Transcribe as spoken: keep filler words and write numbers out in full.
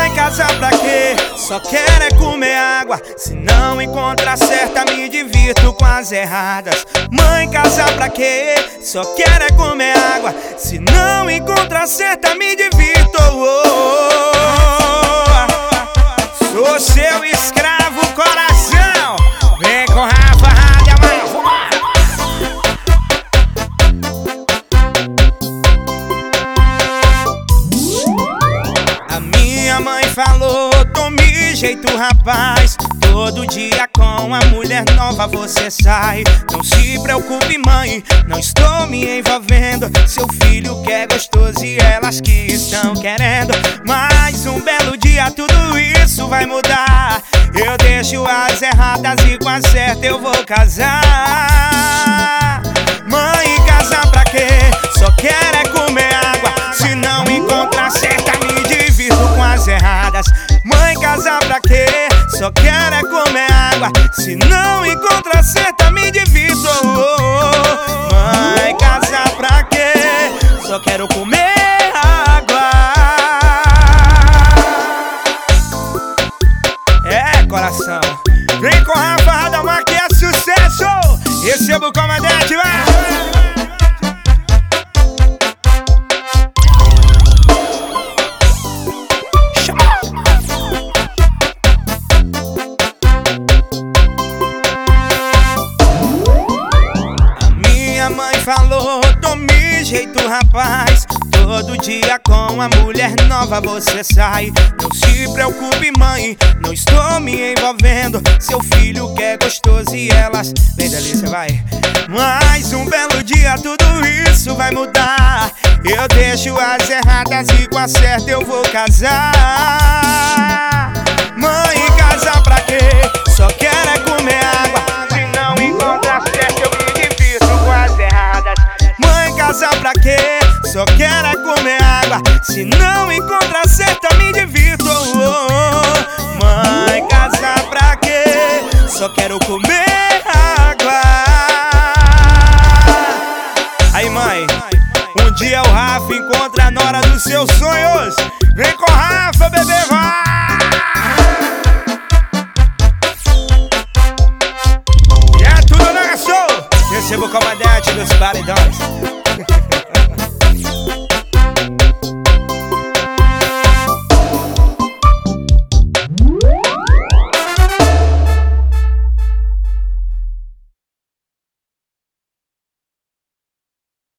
Mãe, casar pra quê? Só quero é comer água. Se não encontra a certa, me divirto com as erradas. Mãe, casar pra quê? Só quero é comer água. Se não encontra a certa, me divirto. Oh, oh, oh. Sou seu escravo, coração. Vem com Rafa Rádio, mano. A minha mãe falou, tome jeito, rapaz. Todo dia com a mulher nova você sai. Não se preocupe, mãe, não estou me envolvendo. Seu filho que é gostoso e elas que estão querendo. Mas um belo dia tudo isso vai mudar. Eu deixo as erradas e com a certa eu vou casar. Mãe, casar pra quê? Só quero é comer água. Se não encontrar a certa, me divirto com as erradas. Mãe, casar pra quê? Só quero é comer água. Se não encontra a certa, me divirto. Oh, oh. Mãe, casar pra quê? Só quero comer água. É, coração. Vem com a Rafa Radamar que é sucesso. Receba o comandante, vai. Falou, tome jeito, rapaz. Todo dia com a mulher nova você sai. Não se preocupe, mãe, não estou me envolvendo. Seu filho que é gostoso e elas... Vem, delícia, vai. Mas um belo dia tudo isso vai mudar. Eu deixo as erradas e com a certa eu vou casar. Mãe, casar pra quê? Só quero é comer água. Se não encontrar certo, eu me divirto com as erradas. Mãe, casar pra quê? Só quero é comer água. Se não encontrar certa, me divirto. Oh, oh. Mãe, casar pra quê? Só quero comer água. Aí, mãe, um dia o Rafa encontra a nora dos seus sonhos. Vem com Rafa, bebê, vai! Receba o comandante dos paredões.